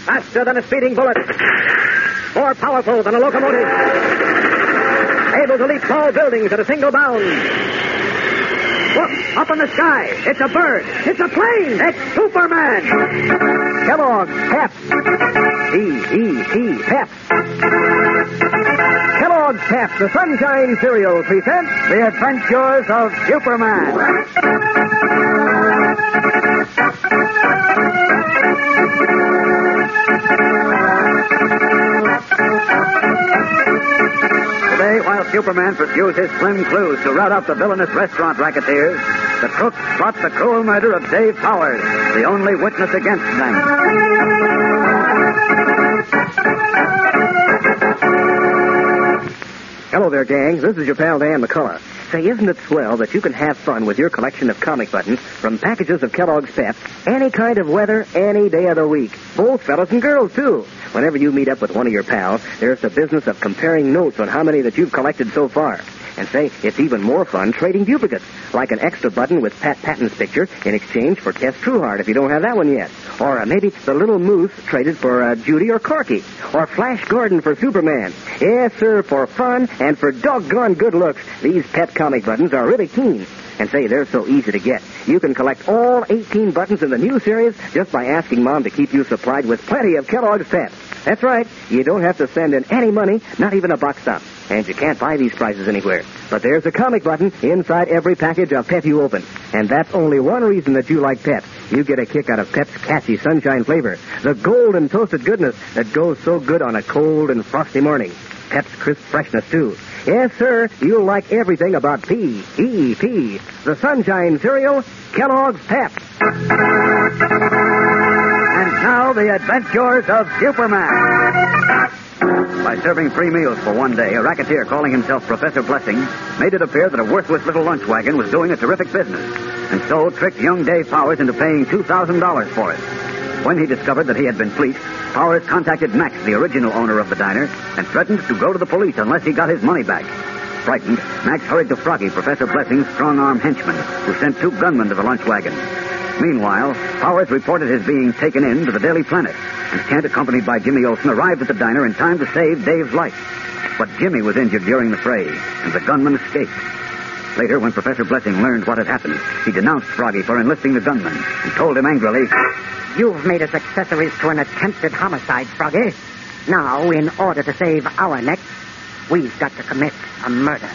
Faster than a speeding bullet. More powerful than a locomotive. Able to leap tall buildings at a single bound. Look, up in the sky. It's a bird. It's a plane. It's Superman. Kellogg's Pep. P-E-P, Pep. Kellogg's Pep, the Sunshine Cereal, presents The Adventures of Superman. Today, while Superman pursues his slim clues to rout out the villainous restaurant racketeers, the crooks plot the cruel murder of Dave Powers, the only witness against them. Hello there, gangs. This is your pal Dan McCullough. Say, isn't it swell that you can have fun with your collection of comic buttons from packages of Kellogg's Pep any kind of weather, any day of the week? Both fellas and girls, too. Whenever you meet up with one of your pals, there's the business of comparing notes on how many that you've collected so far. And say, it's even more fun trading duplicates, like an extra button with Pat Patton's picture in exchange for Tess Trueheart if you don't have that one yet. Or maybe the little moose traded for Judy or Corky. Or Flash Gordon for Superman. Yes, sir, for fun and for doggone good looks, these Pep comic buttons are really keen. And say, they're so easy to get. You can collect all 18 buttons in the new series just by asking Mom to keep you supplied with plenty of Kellogg's Pep. That's right. You don't have to send in any money, not even a buck stop. And you can't buy these prices anywhere. But there's a comic button inside every package of Pep you open. And that's only one reason that you like Pep. You get a kick out of Pep's catchy sunshine flavor. The golden toasted goodness that goes so good on a cold and frosty morning. Pep's crisp freshness, too. Yes, sir, you'll like everything about P-E-P. The Sunshine Cereal, Kellogg's Pep. And now, the adventures of Superman. By serving free meals for one day, a racketeer calling himself Professor Blessing made it appear that a worthless little lunch wagon was doing a terrific business, and so tricked young Dave Powers into paying $2,000 for it. When he discovered that he had been fleeced, Powers contacted Max, the original owner of the diner, and threatened to go to the police unless he got his money back. Frightened, Max hurried to Froggy, Professor Blessing's strong-arm henchman, who sent 2 gunmen to the lunch wagon. Meanwhile, Powers reported his being taken in to the Daily Planet, and Kent, accompanied by Jimmy Olsen, arrived at the diner in time to save Dave's life. But Jimmy was injured during the fray, and the gunman escaped. Later, when Professor Blessing learned what had happened, he denounced Froggy for enlisting the gunman and told him angrily, "You've made us accessories to an attempted homicide, Froggy. Now, in order to save our necks, we've got to commit a murder."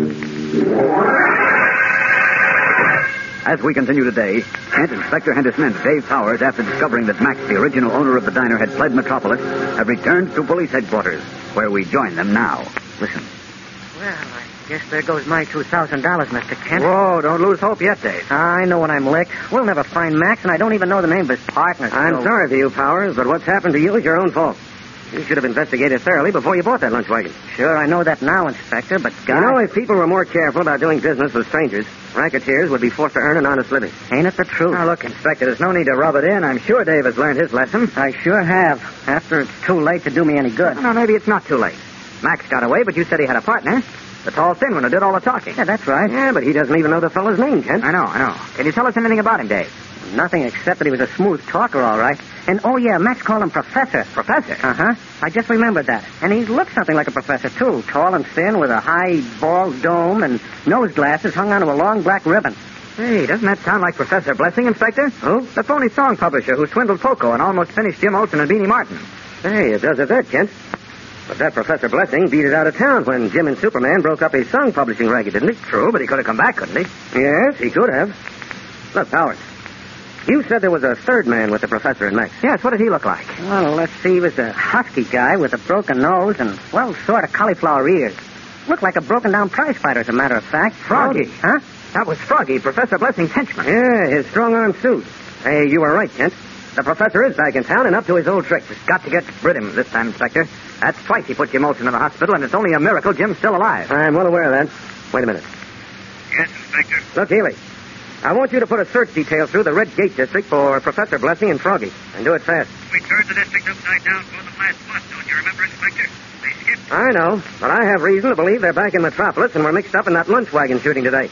As we continue today, Kent, Inspector Henderson, and Dave Powers, after discovering that Max, the original owner of the diner, had fled Metropolis, have returned to police headquarters, where we join them now. Listen. Well, I guess there goes my $2,000, Mr. Kent. Whoa, don't lose hope yet, Dave. I know when I'm licked. We'll never find Max, and I don't even know the name of his partner. I'm sorry for you, Powers, but what's happened to you is your own fault. You should have investigated thoroughly before you bought that lunch wagon. Sure, I know that now, Inspector, but God... You know, if people were more careful about doing business with strangers, racketeers would be forced to earn an honest living. Ain't it the truth? Now, look, Inspector, there's no need to rub it in. I'm sure Dave has learned his lesson. I sure have. After it's too late to do me any good. No, maybe it's not too late. Max got away, but you said he had a partner. The tall, thin one who did all the talking. Yeah, that's right. Yeah, but he doesn't even know the fellow's name, Kent. I know. Can you tell us anything about him, Dave? Nothing except that he was a smooth talker, all right. And, oh, yeah, Max called him Professor. Professor? Uh-huh. I just remembered that. And he looked something like a professor, too. Tall and thin with a high, bald dome and nose glasses hung onto a long black ribbon. Hey, doesn't that sound like Professor Blessing, Inspector? Who? The phony song publisher who swindled Poco and almost finished Jim Olsen and Beanie Martin. Hey, it does at that, Kent. But that Professor Blessing beat it out of town when Jim and Superman broke up his song publishing racket, didn't he? True, but he could have come back, couldn't he? Yes, he could have. Look, Powers, you said there was a third man with the professor and Max. Yes, what did he look like? Well, let's see. He was a husky guy with a broken nose and, well, sort of cauliflower ears. Looked like a broken-down prize fighter, as a matter of fact. Froggy. Huh? That was Froggy, Professor Blessing's henchman. Yeah, his strong-arm suit. Hey, you were right, Kent. The professor is back in town and up to his old tricks. Got to get rid of him this time, Inspector. That's twice he put Jim Olsen in the hospital, and it's only a miracle Jim's still alive. I'm well aware of that. Wait a minute. Yes, Inspector. Look, Healy, I want you to put a search detail through the Red Gate District for Professor Blessing and Froggy. And do it fast. We turned the district upside down for the last bus, don't you remember, Inspector? They skipped. I know, but I have reason to believe they're back in Metropolis and were mixed up in that lunch wagon shooting today.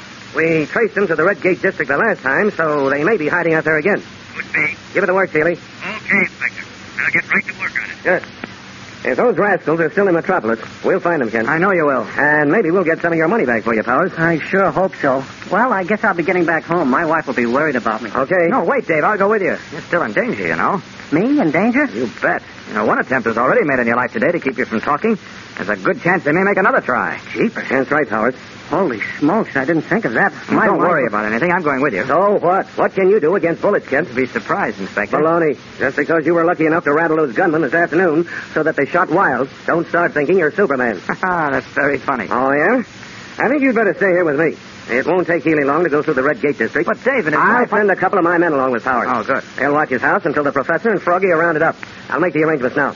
We traced them to the Red Gate District the last time, so they may be hiding out there again. Could be. Give it the word, Healy. Okay, Inspector. And I'll get right to work on it. Good. If those rascals are still in Metropolis, we'll find them, Ken. I know you will. And maybe we'll get some of your money back for you, Powers. I sure hope so. Well, I guess I'll be getting back home. My wife will be worried about me. Okay. No, wait, Dave. I'll go with you. You're still in danger, you know. Me in danger? You bet. You know, one attempt was already made on your life today to keep you from talking. There's a good chance they may make another try. Jeepers. That's right, Powers. Holy smokes, I didn't think of that. Don't worry about anything. I'm going with you. So what? What can you do against bullets, Ken? Be surprised, Inspector. Baloney. Just because you were lucky enough to rattle those gunmen this afternoon so that they shot wild, don't start thinking you're Superman. That's very funny. Oh, yeah? I think you'd better stay here with me. It won't take Healy long to go through the Red Gate district. But, David, I'll send a couple of my men along with Powers. Oh, good. They'll watch his house until the professor and Froggy are rounded up. I'll make the arrangements now.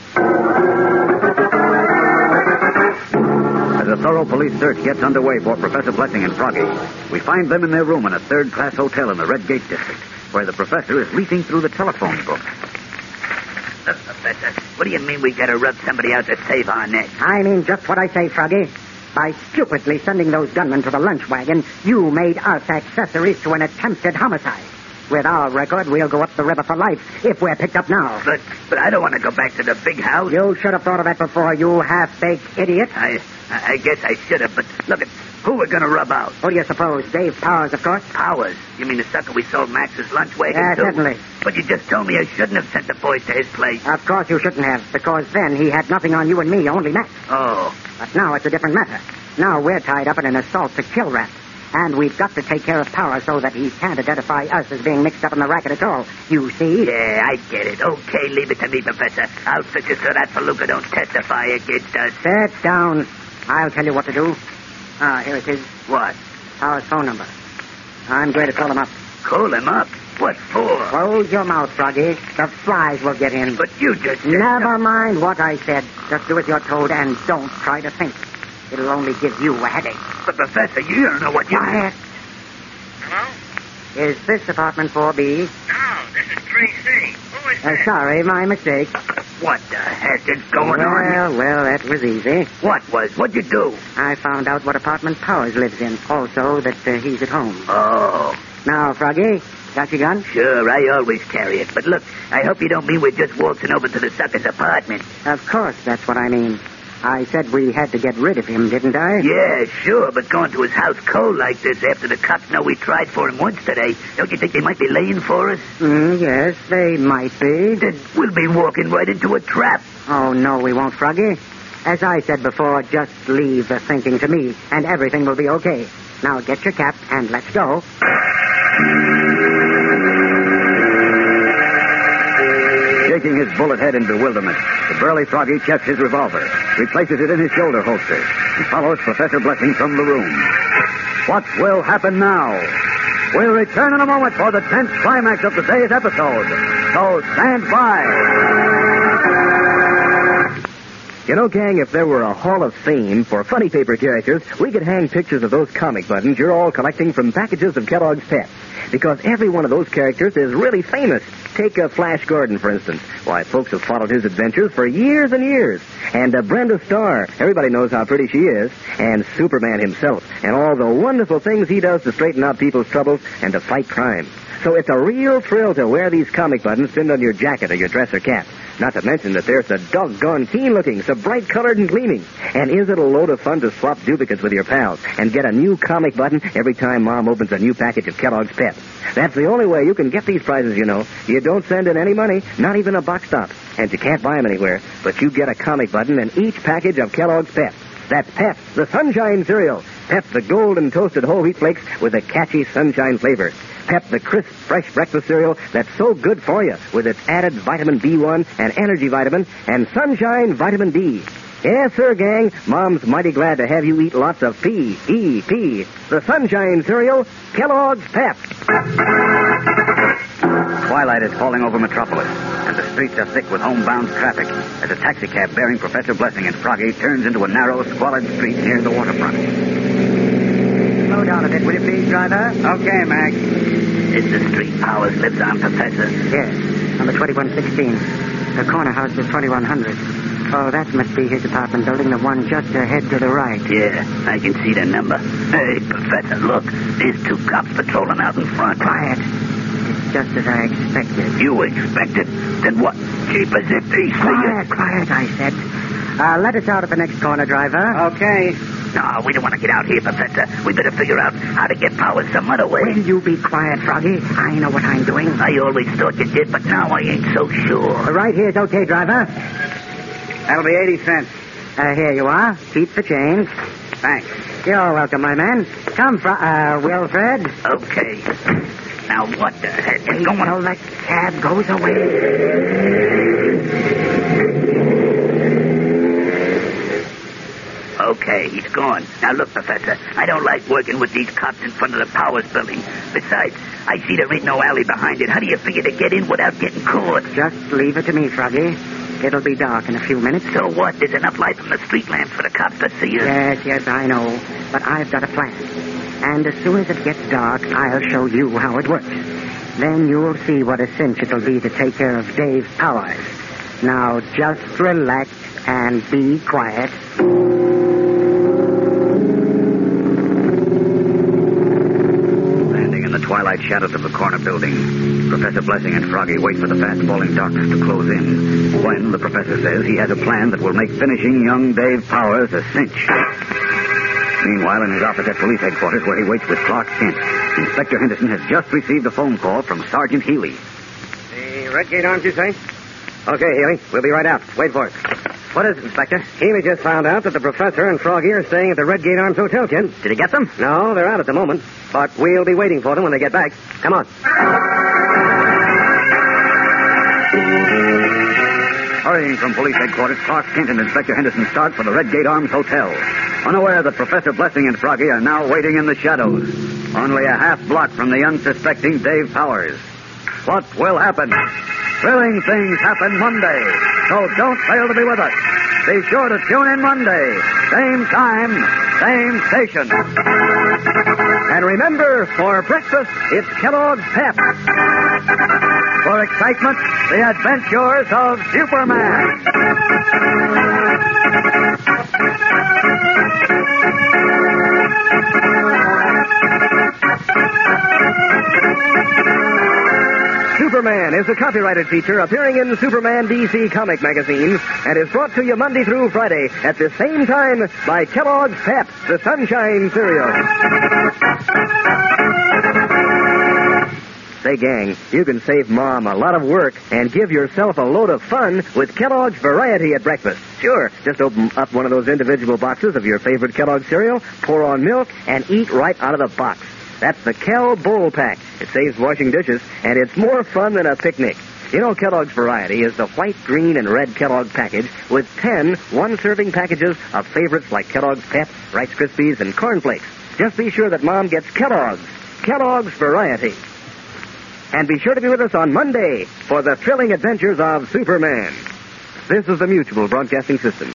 As a thorough police search gets underway for Professor Blessing and Froggy, we find them in their room in a third-class hotel in the Red Gate district, where the professor is leafing through the telephone book. Professor, what do you mean we gotta rub somebody out to save our neck? I mean just what I say, Froggy. By stupidly sending those gunmen to the lunch wagon, you made us accessories to an attempted homicide. With our record, we'll go up the river for life if we're picked up now. But I don't want to go back to the big house. You should have thought of that before, you half-baked idiot. I guess I should have, but look, who we're gonna rub out? Who do you suppose? Dave Powers, of course. Powers? You mean the sucker we sold Max's lunch wagon Yeah, to? certainly. But you just told me I shouldn't have sent the boys to his place. Of course you shouldn't have, because then he had nothing on you and me, only Max. Oh. But now it's a different matter. Now we're tied up in an assault to kill rap. And we've got to take care of Powers so that he can't identify us as being mixed up in the racket at all. You see? Yeah, I get it. Okay, leave it to me, Professor. I'll fix it so that Feluca don't testify against us. Sit down. I'll tell you what to do. Here it is. What? Powers' phone number. I'm going to call him up. Call him up? What for? Close your mouth, Froggy. The flies will get in. But you just said... Never mind what I said. Just do as you're told and don't try to think. It'll only give you a headache. But, Professor, you don't know what you... Quiet. Hello? Is this apartment 4B? No, this is 3C. Who is this? Sorry, my mistake. What the heck is going on? Well, that was easy. What was? What'd you do? I found out what apartment Powers lives in. Also, that he's at home. Oh. Now, Froggy, got your gun? Sure, I always carry it. But look, I hope you don't mean we're just waltzing over to the sucker's apartment. Of course, that's what I mean. I said we had to get rid of him, didn't I? Yeah, sure, but going to his house cold like this after the cops know we tried for him once today, don't you think they might be laying for us? Yes, they might be. Then we'll be walking right into a trap. Oh, no, we won't, Froggy. As I said before, just leave the thinking to me, and everything will be okay. Now get your cap and let's go. Shaking his bullet head in bewilderment, the burly Froggy checks his revolver, replaces it in his shoulder holster, and follows Professor Blessing from the room. What will happen now? We'll return in a moment for the tense climax of today's episode. So stand by. You know, gang, if there were a hall of fame for funny paper characters, we could hang pictures of those comic buttons you're all collecting from packages of Kellogg's Pep. Because every one of those characters is really famous. Take Flash Gordon, for instance. Why, folks have followed his adventures for years and years. And Brenda Starr, everybody knows how pretty she is. And Superman himself, and all the wonderful things he does to straighten out people's troubles and to fight crime. So it's a real thrill to wear these comic buttons pinned on your jacket or your dress or cap. Not to mention that they're so doggone keen-looking, so bright-colored and gleaming. And is it a load of fun to swap duplicates with your pals and get a new comic button every time Mom opens a new package of Kellogg's Pep? That's the only way you can get these prizes, you know. You don't send in any money, not even a box stop. And you can't buy them anywhere, but you get a comic button in each package of Kellogg's Pep. That's Pep, the Sunshine Cereal. Pep, the golden toasted whole wheat flakes with a catchy sunshine flavor. Pep, the crisp, fresh breakfast cereal that's so good for you with its added vitamin B1 and energy vitamin and sunshine vitamin D. Yes, sir, gang. Mom's mighty glad to have you eat lots of P-E-P. The Sunshine Cereal, Kellogg's Pep. Twilight is falling over Metropolis, and the streets are thick with homebound traffic as a taxicab bearing Professor Blessing and Froggy turns into a narrow, squalid street near the waterfront. Slow down a bit, will you please, driver? Okay, Mac. Is the street Powers lives on, Professor? Yes, number 2116. The corner house is 2100. Oh, that must be his apartment building, the one just ahead to the right. Yeah, I can see the number. Hey, Professor, look. There's two cops patrolling out in front. Quiet. just as I expected. You expected? Then what? Jeepers, if they see Quiet, quiet, I said. Let us out at the next corner, driver. Okay. No, we don't want to get out here, Professor. We better figure out how to get power some other way. Will you be quiet, Froggy? I know what I'm doing. I always thought you did, but now I ain't so sure. Right here's okay, driver. That'll be 80 cents. Here you are. Keep the change. Thanks. You're welcome, my man. Come, Wilfred. Okay. Now, what the heck is Wait going on? till the cab goes away. Okay, he's gone. Now, look, Professor, I don't like working with these cops in front of the Powers building. Besides, I see there ain't no alley behind it. How do you figure to get in without getting caught? Just leave it to me, Froggy. It'll be dark in a few minutes. So what? There's enough light from the street lamps for the cops to see us. Yes, I know. But I've got a plan. And as soon as it gets dark, I'll show you how it works. Then you'll see what a cinch it'll be to take care of Dave Powers. Now, just relax and be quiet. Standing in the twilight shadows of the corner building, Professor Blessing and Froggy wait for the fast-falling darkness to close in. When the professor says he has a plan that will make finishing young Dave Powers a cinch. Meanwhile, in his office at police headquarters, where he waits with Clark Kent, Inspector Henderson has just received a phone call from Sergeant Healy. The Redgate Arms, you say? Okay, Healy. We'll be right out. Wait for it. What is it, Inspector? Healy just found out that the professor and Froggy are staying at the Redgate Arms Hotel, Kent. Did he get them? No, they're out at the moment. But we'll be waiting for them when they get back. Come on. Hurrying from police headquarters, Clark Kent and Inspector Henderson start for the Redgate Arms Hotel, unaware that Professor Blessing and Froggy are now waiting in the shadows, only a half block from the unsuspecting Dave Powers. What will happen? Thrilling things happen Monday, so don't fail to be with us. Be sure to tune in Monday, same time, same station. And remember, for breakfast, it's Kellogg's Pep. For excitement, the adventures of Superman. Superman is a copyrighted feature appearing in Superman DC comic magazine and is brought to you Monday through Friday at the same time by Kellogg's Pep, the Sunshine Cereal. Say, gang, you can save Mom a lot of work and give yourself a load of fun with Kellogg's Variety at breakfast. Sure, just open up one of those individual boxes of your favorite Kellogg's cereal, pour on milk, and eat right out of the box. That's the Kel Bowl Pack. It saves washing dishes, and it's more fun than a picnic. You know, Kellogg's Variety is the white, green, and red Kellogg package with 10 one-serving packages of favorites like Kellogg's Pep, Rice Krispies, and Corn Flakes. Just be sure that Mom gets Kellogg's Variety. And be sure to be with us on Monday for the thrilling adventures of Superman. This is the Mutual Broadcasting System.